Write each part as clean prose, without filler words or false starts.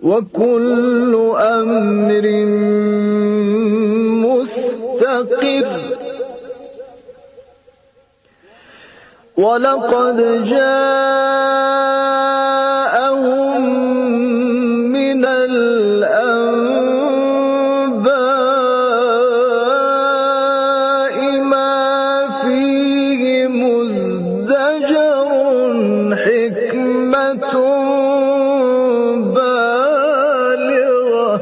وكل أمر مستقر. ولقد جاءهم من الأنباء ما فيه مزدجر حكمة بالغة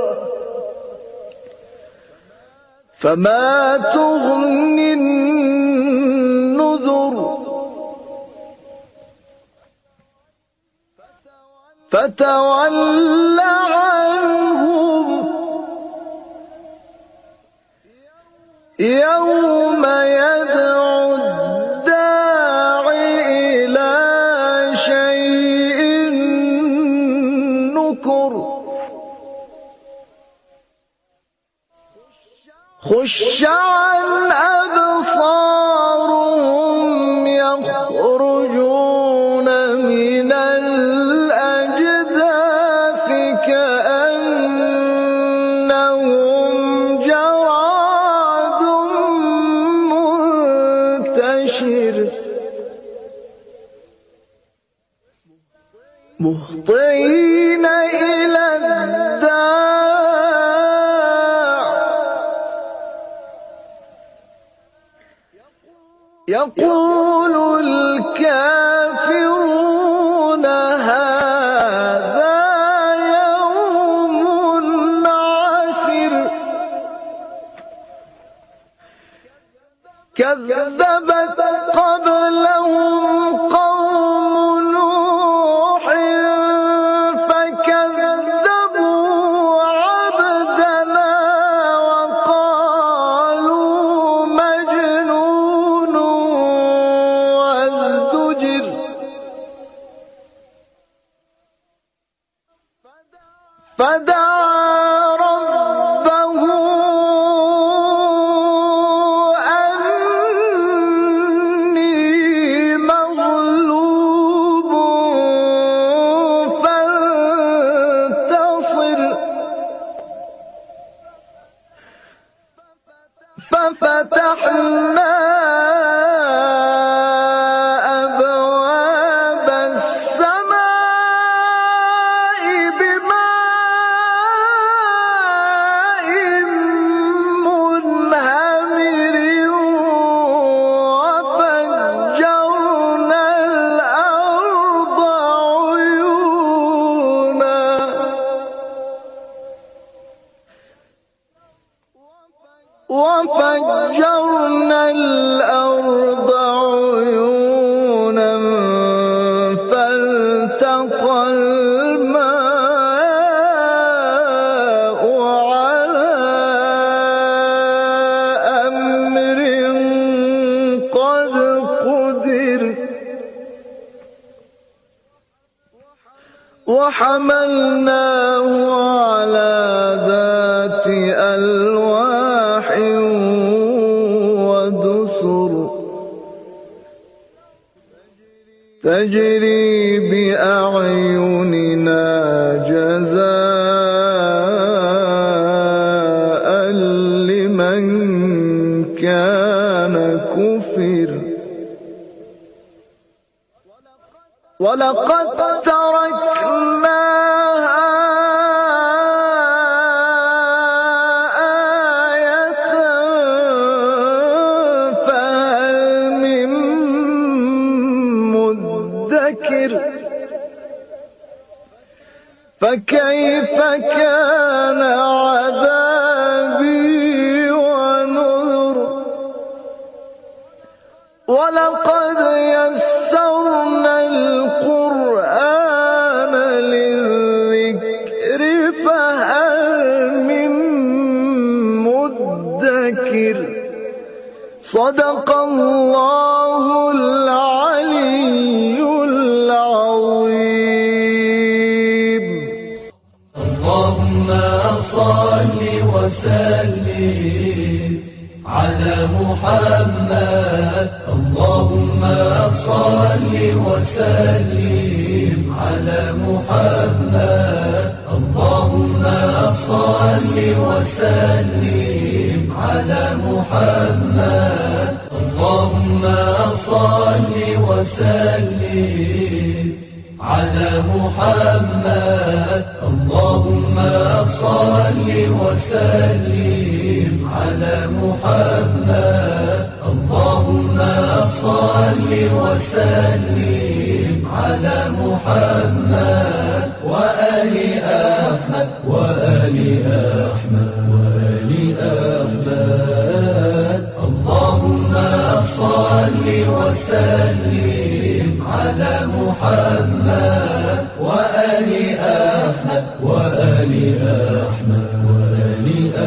فما تغني النذر. فتول عنهم يوم يدعو الداع إلى شيء نكر. خش عن أبصارهم يخرجون من الأجداث كأنهم جراد منتشر مهطعين إلى الداع يقول الكافرون هذا يوم عسر. كذبت قبلهم قوم نوح فكذبوا عبدنا وقالوا مجنون وازدجر. فدعا ربه أني مغلوب فانتصر. ففتحنا أبواب السماء بماء منهمر وفجرنا الأرض عيونا فالتقى الماء على أمر قد قدر. وحملناه على ذات ألواح ودسر تجري بأعيننا جزاء لمن كان كفر. ولقد تركناها آية فهل من مدكر. فكيف كان عذابي ونذر. ولقد يسرنا القرآن للذكر فهل من مدكر. صدق الله العلي العظيم. اللهم صل وسلم على محمد. اللهم صل وسلم على محمد. صل وسلم على محمد اللهم صل وسلم على محمد اللهم صل وسلم على محمد اللهم صل وسلم على محمد وآل أحمد وآل أحمد وآل أحمد اللهم صل وسلم على محمد وآل أحمد وآل أحمد وآل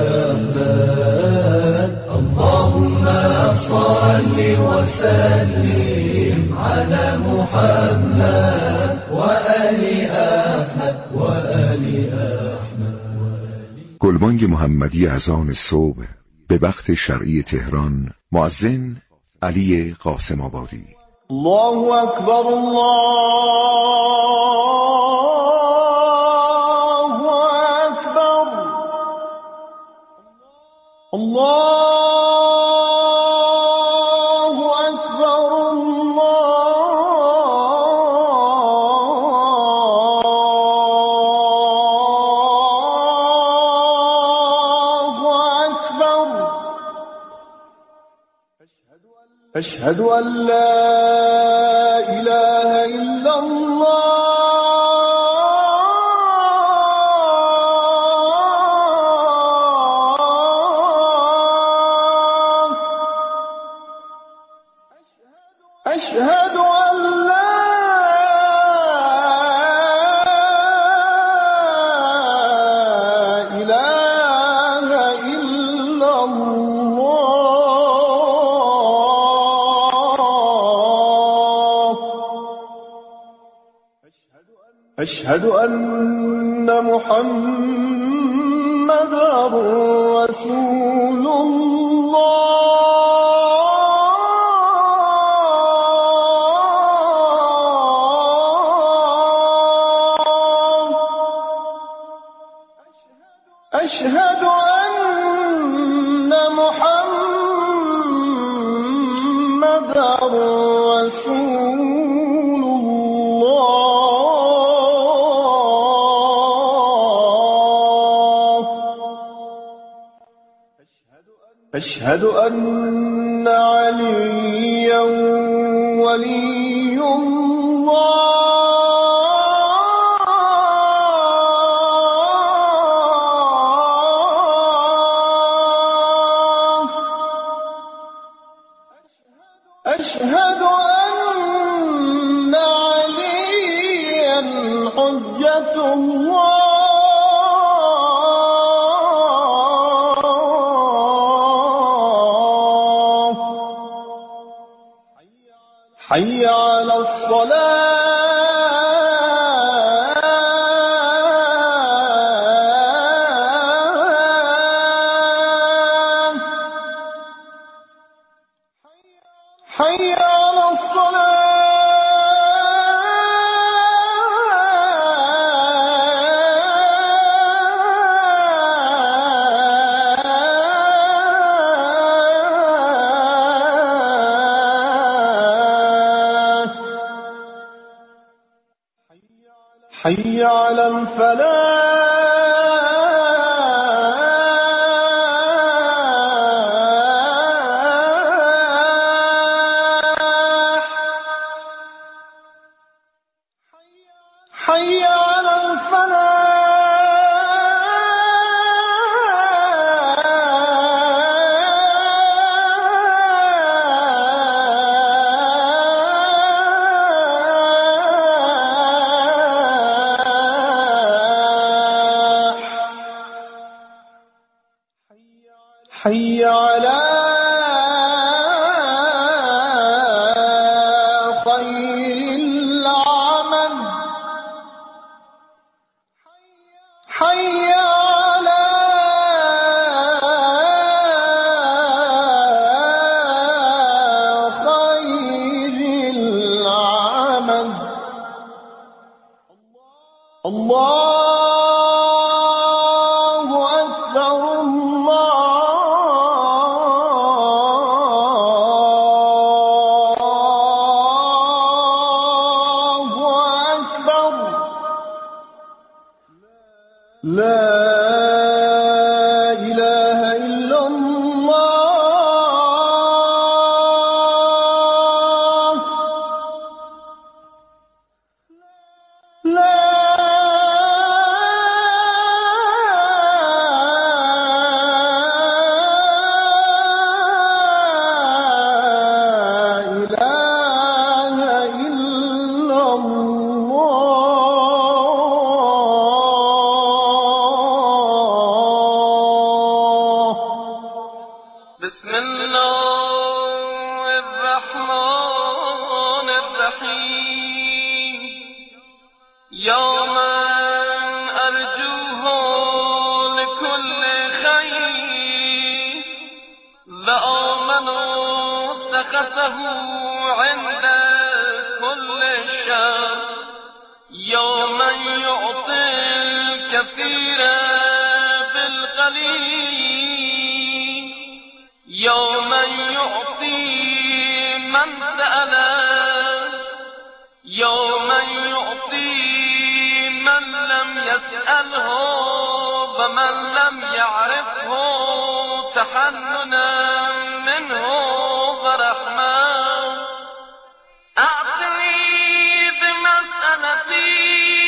أحمد اللهم صل وسلم على محمد وآل أحمد وآل أحمد. گلبانگ محمدی اذان صبح به وقت شرعی تهران. مؤذن علی قاسم آبادی. الله أكبر الله أكبر الله أكبر الله أكبر. أشهد أن لا إله إلا الله. أشهد أن لا إله إلا الله. أشهد أن محمدًا رسول الله. أشهد أن محمدًا رسول الله. أشهد أن عليا ولي الله. أشهد أن عليا حجة الله. حي على الصلاة. حي على الصلاة. حي على الفلاح. حي على الفلاح. حي على خير العمل. حي على خير العمل. الله أكبر لا إله إلا الله لا عند كل شر يوم يعطي الكثير بالقليل يوم يعطي من سأل يوم يعطي من لم يسأله ومن لم يعرفه تحننا منه ورحمة أعطني بمسألتي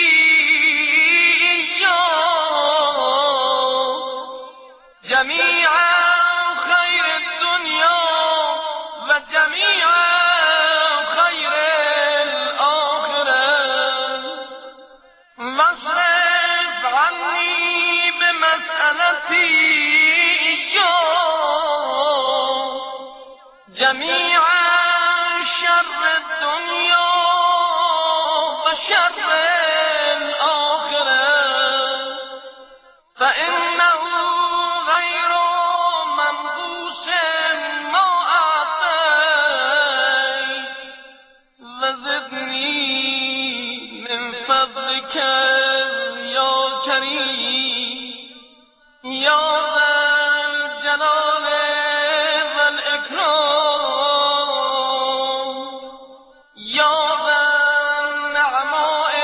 جميع خير الدنيا وجميع خير الآخرة واصرف عني بمسألتي جميع شر الدنيا وشر الآخرة فإنه غير منقوص ما أعطيت وزدني من فضلك يا كريم يا ذا الجلال والإكرام يا ذا النعماء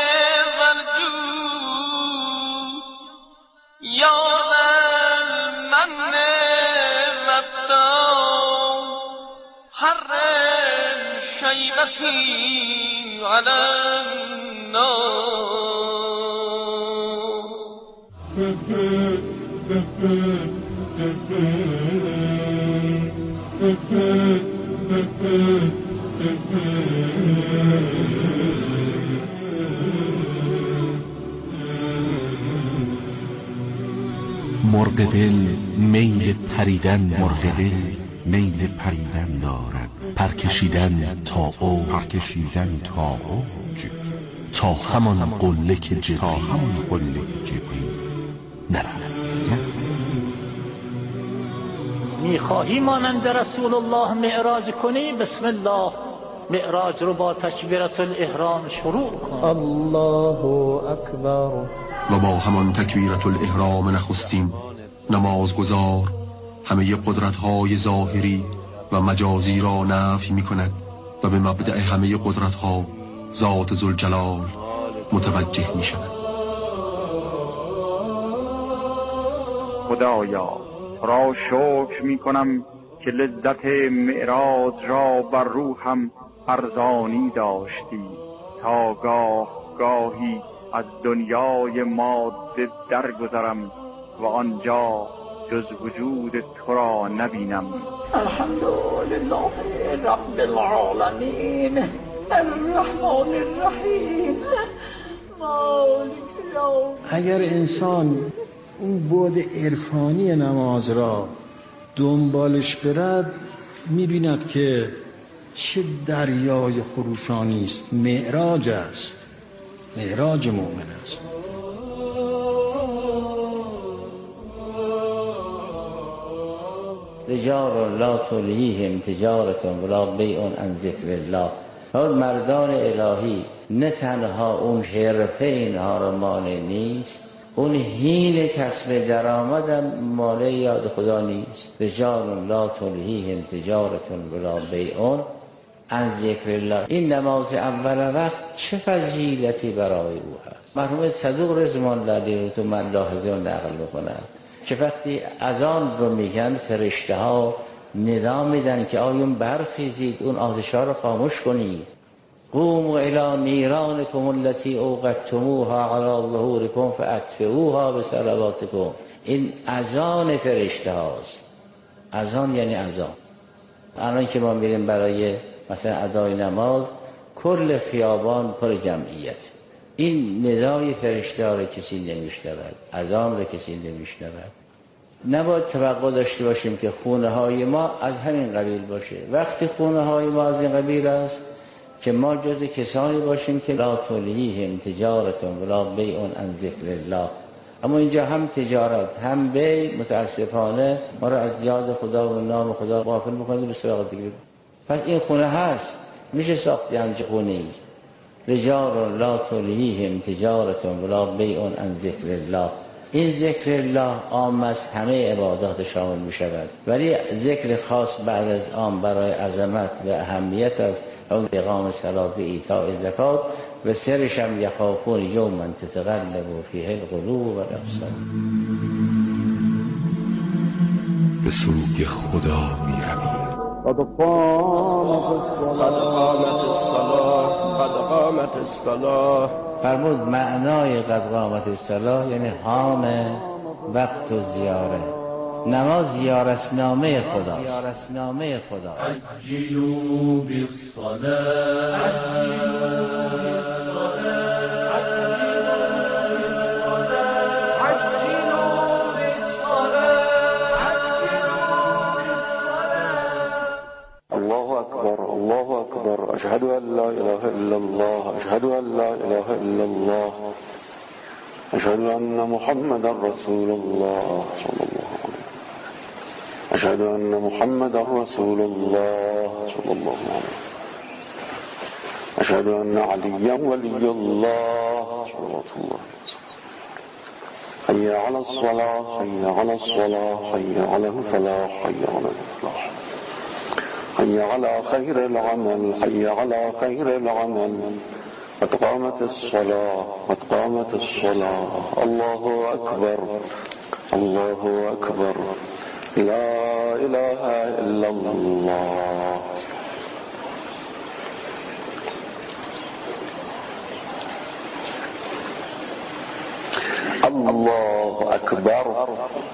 والجود يا ذا المن والتوب حرم شيبتي على مرغ دل میل پریدن دارد پرکشیدن تا اوج تا همان قله که جبرئیل نرود. میخواهی مانند رسول الله معراج کنی؟ بسم الله، معراج رو با تکبیرت الاحرام شروع کن. الله اکبر. و با همان تکبیرت الاحرام نخستین نمازگزار همه قدرت‌های ظاهری و مجازی را نفی می‌کند و به مبدأ همه قدرت‌ها ذات ذوالجلال متوجه می‌شود. خدایا را شکر می‌کنم که لذت معراج را بر روحم ارزانی داشتی تا گاهی از دنیای ماده درگذرم و آنجا جز وجود تو را نبینم. الحمدلله رب العالمین الرحمن الرحیم مالک یوم. اگر انسان اون بعد عرفانی نماز را دنبالش برد می‌بیند که چه دریای خروشانی است. معراج است، معراج مؤمن است. رجال لا تلهیهم تجارت ولا بیع عن ذکر الله. مردان الهی نه تنها اون حرفه اینها را مانع نیست، اون حین کسب درآمدم مانع یاد خدا نیست. رجال لا تلهیهم تجارت ولا بیع عن ذکر الله. این نماز اول وقت چه فضیلتی برای او هست. مرحوم صدوق رضوان الله علیه تو من لاحظه و نقل میکنند که وقتی اذان رو میگن فرشته ها ندا میدن که آیون برخیزید، اون آتش‌ها رو خاموش کنید. قوموا الی نیرانکم التی اوقدتموها علی ظهورکم فاطفئوها بصلواتکم. این اذان فرشته هاست. اذان یعنی اذان. الان که ما میریم برای مثلا ادای نماز، کل خیابان پر جمعیت، این ندای فرشته ها رو کسی نمیشنود، اذان رو کسی نمیشنود. نباید توقع داشته باشیم که خونه های ما از همین قبیل باشه. وقتی خونه های ما از این قبیل است که ما جز کسانی باشیم که لا تلهیهم تجارت ولا بیع عن ذکر الله. اما اینجا هم تجارت هم بیع متاسفانه ما رو از یاد خدا و نام خدا غافل می‌کنه، به سراغ دیگه. پس این خونه هست، میشه ساختی همچه خونه‌ای. رجال لا تلهیهم تجارت ولا بیع عن ذکر الله. این ذکر الله عام از همه عبادات شامل می شود، ولی ذکر خاص بعد از آن برای عظمت و اهمیت از اقام صلات و ایتاء زکات و سرش هم یخافون یوما تتقلب فیه القلوب و الابصار. به سوی خدا می رویم. قد قامت الصلاة. فرمود معنای قد قامت الصلاة یعنی حان وقت و زیاره. نماز زیارتنامه خداست. عجلوا بالصلاة. الله أكبر أشهد أن لا إله إلا الله أشهد أن لا إله إلا الله أشهد أن محمد رسول الله صلى الله عليه وسلم أشهد أن محمد رسول الله صلى الله عليه وسلم أشهد أن عليا ولي الله صلى الله عليه وسلم حي على الصلاة حي على الصلاة حي على الفلاح حي على الفلاح حي على خير العمل حي على خير العمل قد قامت الصلاة قد قامت الصلاة الله أكبر الله أكبر لا إله إلا الله. الله أكبر.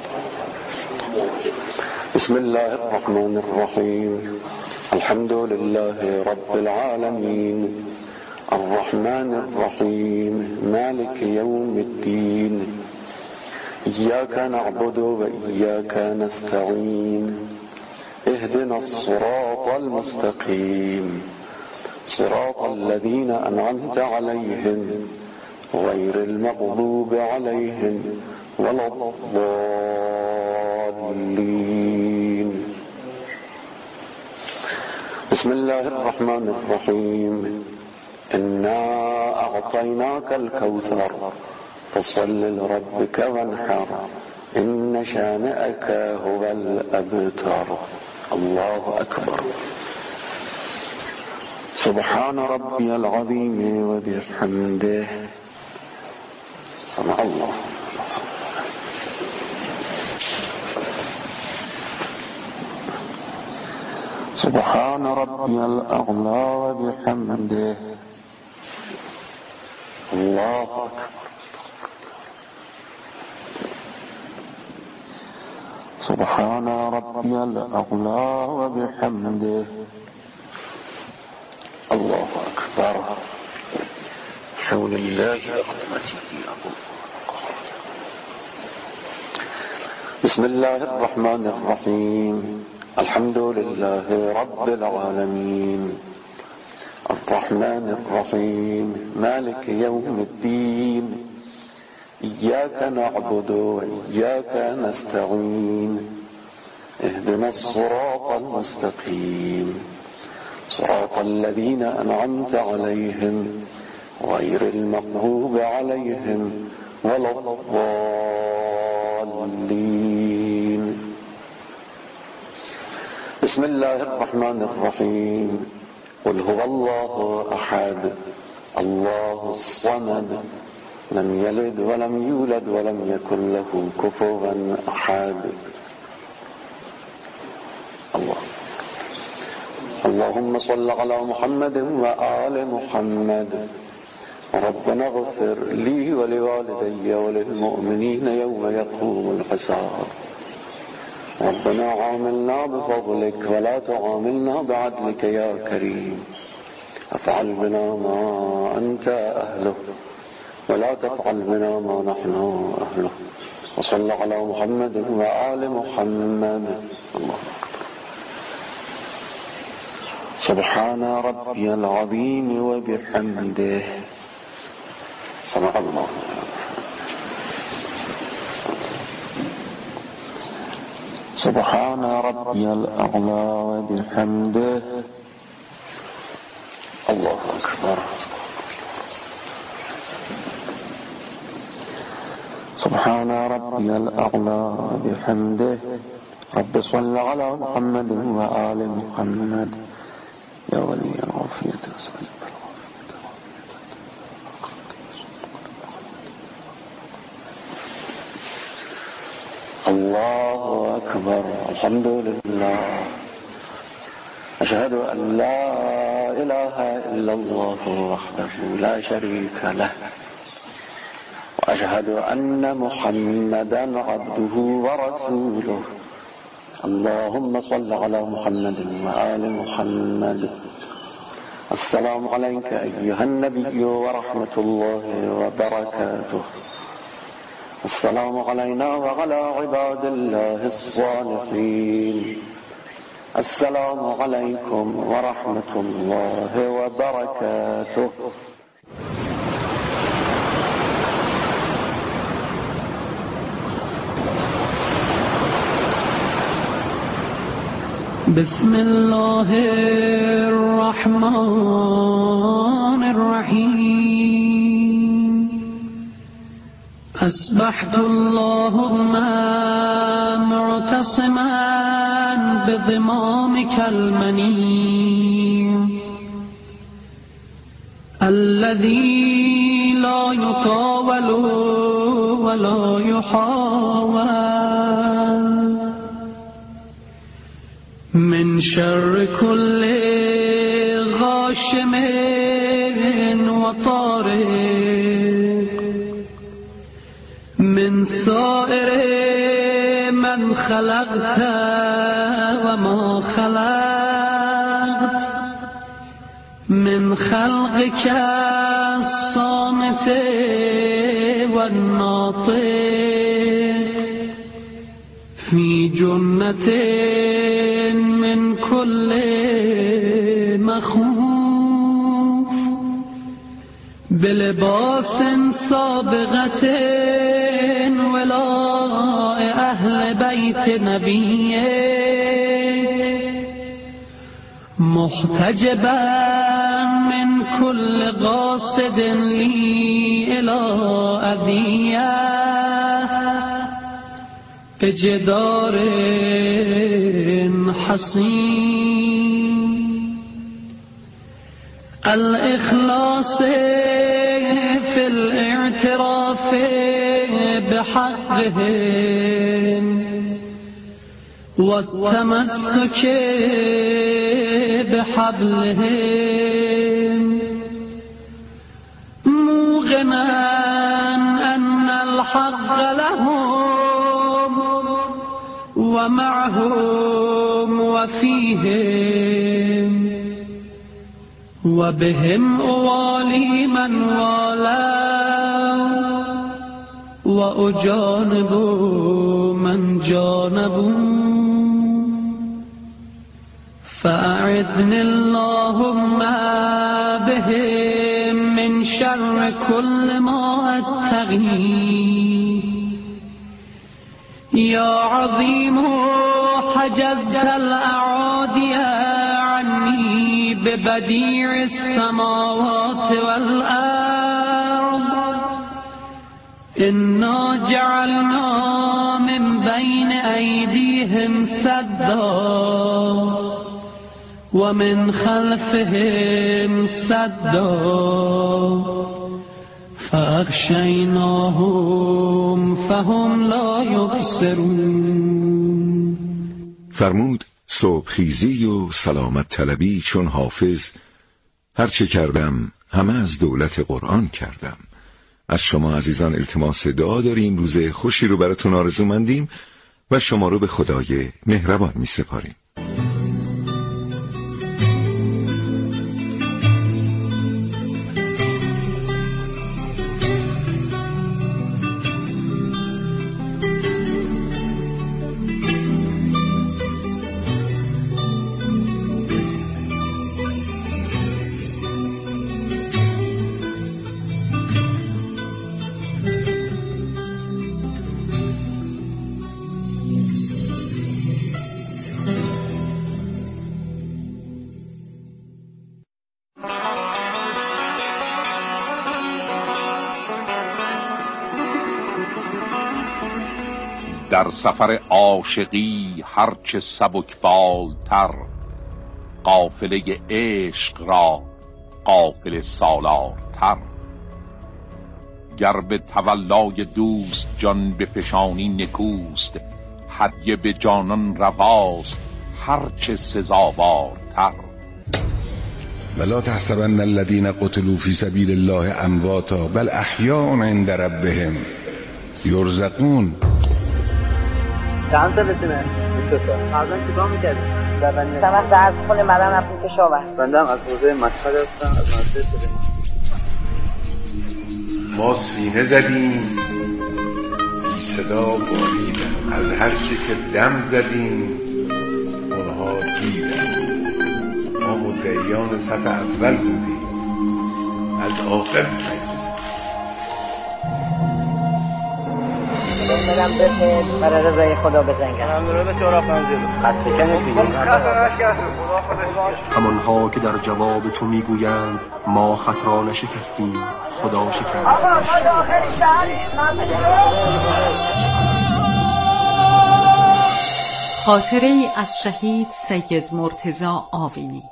بسم الله الرحمن الرحيم الحمد لله رب العالمين الرحمن الرحيم مالك يوم الدين إياك نعبد وإياك نستعين اهدنا الصراط المستقيم صراط الذين أنعمت عليهم غير المغضوب عليهم ولا الضالين. بسم الله الرحمن الرحيم إنا أعطيناك الكوثر فصل لربك وانحر إن شانئك هو الأبتر. الله أكبر. سبحان ربي العظيم وبحمده سمع الله. سبحان ربي الأعلى وبحمده الله أكبر. سبحان ربي الأعلى وبحمده الله أكبر. حول الله بسم الله الرحمن الرحيم الحمد لله رب العالمين الرحمن الرحيم مالك يوم الدين إياك نعبد وإياك نستعين اهدنا الصراط المستقيم صراط الذين أنعمت عليهم غير المغضوب عليهم ولا الضالين. بسم الله الرحمن الرحيم قل هو الله أحد الله الصمد لم يلد ولم يولد ولم يكن له كفوا أحد. اللهم صل على محمد وآل محمد. ربنا اغفر لي ولوالدي وللمؤمنين يوم يقوم الحساب. ربنا عاملنا بفضلك ولا تعاملنا بعدلك يا كريم. افعل بنا ما أنت أهله ولا تفعل بنا ما نحن أهله. وصل على محمد وآل محمد. الله سبحان ربي العظيم وبحمده. صدق الله. سبحان ربي الأعلى وبحمده. الله أكبر. سبحان ربي الأعلى وبحمده. رب صل على محمد وآل محمد يا ولي العافية. الله أكبر. الحمد لله. أشهد أن لا إله إلا الله وحده لا شريك له وأشهد أن محمدا عبده ورسوله. اللهم صل على محمد وآل محمد. السلام عليك أيها النبي ورحمة الله وبركاته. السلام علينا وعلى عباد الله الصالحين. السلام عليكم ورحمة الله وبركاته. بسم الله الرحمن الرحيم. أصبحت اللهم معتصما بضمامك المنيع الذي لا يطاول ولا يحاول من شر كل غاشم وطارق من سائر من خلقت وما خلقت من خلقك الصامت والناطق في جنة من كل مخوف بلباس سابغة ولاء أهل بيت نبيه محتجبا من كل قاصد لي إلى أذية بجدار حصين. الإخلاص في الاعتراف بحقهم والتمسك بحبلهم موقنا أن الحق لهم ومعهم وفيهم وبهم أوالي من والاه وأجانب من جانبوا. فأعذني اللهم بهم من شر كل ما أتقي. يا عظيم حجزت الأعادي عني ببديع السماوات والأرض. إنا جعلنا من بين أيديهم سدا ومن خلفهم سدا فاغشیناهم فهم لا یبصرون. فرمود صبحخیزی و سلامت طلبی چون حافظ هرچه کردم همه از دولت قرآن کردم. از شما عزیزان التماس دعا داریم، روز خوشی رو براتون آرزومندیم و شما رو به خدای مهربان می سپاریم. در سفر عاشقی هرچه سبکبالتر، قافله عشق را قافله سالارتر. گر به تولای دوست جان بفشانی نکوست، هدیه به جانان رواست هرچه سزاوارتر. ولا تحسبن الذين قتلوا في سبيل الله امواتا بل احیاء عند ربهم یرزقون. چند سال بسیمه؟ 22 سال. قبلا چیکار می‌کردی؟ من درس خونه مدام رفتم کشاورز. بنده از حوزه مشهد هستم، از مدرسه سلیمان. ما سینه زدیم بی صدا باریدن، از هر چی که دم زدیم اونها دیدن. ما مدعیان صف اول بودیم، از آخر می‌گذشتیم. برم بپید برای رضای خدا بزنگم. همونو به چهار افنزیل خسته که نشیدیم. همانها که در جواب تو میگویند ما خط را نشکستیم خدا شکست. خاطره ای از شهید سید مرتضی آوینی.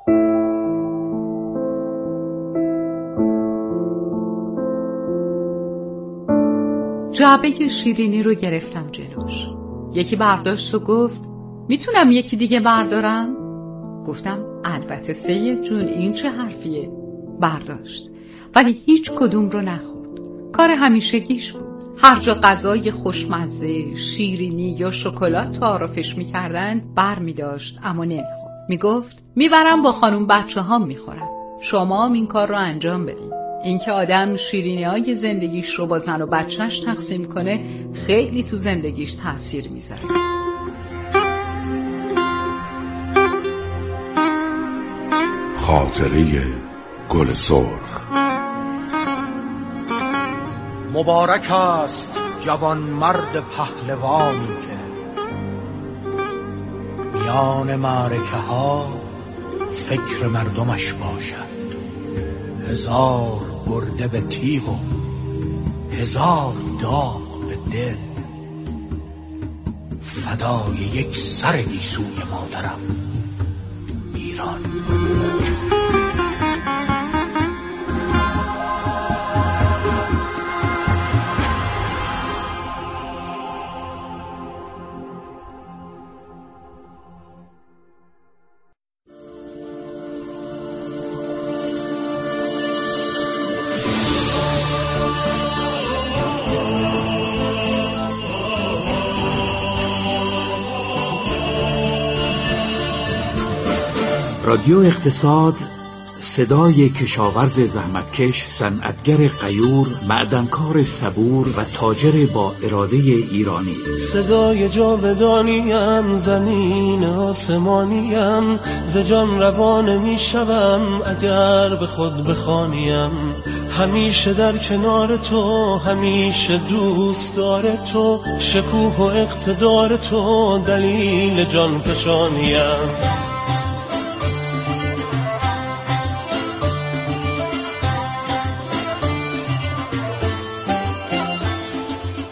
جعبه شیرینی رو گرفتم جلوش. یکی برداشت و گفت میتونم یکی دیگه بردارم؟ گفتم البته سید جون، این چه حرفیه؟ برداشت ولی هیچ کدوم رو نخورد. کار همیشگیش بود. هر جا غذای خوشمزه، شیرینی یا شکلات تعارفش میکردند بر میداشت اما نمیخورد. میگفت میبرم با خانوم بچه ها میخورم، شما هم این کار رو انجام بدین. اینکه آدم شیرینی‌های زندگیش رو با زن و بچهش تقسیم کنه خیلی تو زندگیش تأثیر میذاره. خاطره گل سرخ. مبارک است جوان مرد پهلوانی که میان معرکه ها فکر مردمش باشد. هزار برده به تیغ و هزار داغ به دل، فدای یک سر گیسوی مادرم ایران. رادیو اقتصاد، صدای کشاورز زحمتکش، صنعتگر غیور، معدنکار صبور و تاجر با اراده ایرانی. صدای جاودانیم، زمین آسمانیم، ز جان روان میشوم اگر به خود بخوانیم. همیشه در کنار تو، همیشه دوست دار تو، شکوه و اقتدار تو دلیل جان فشانیم.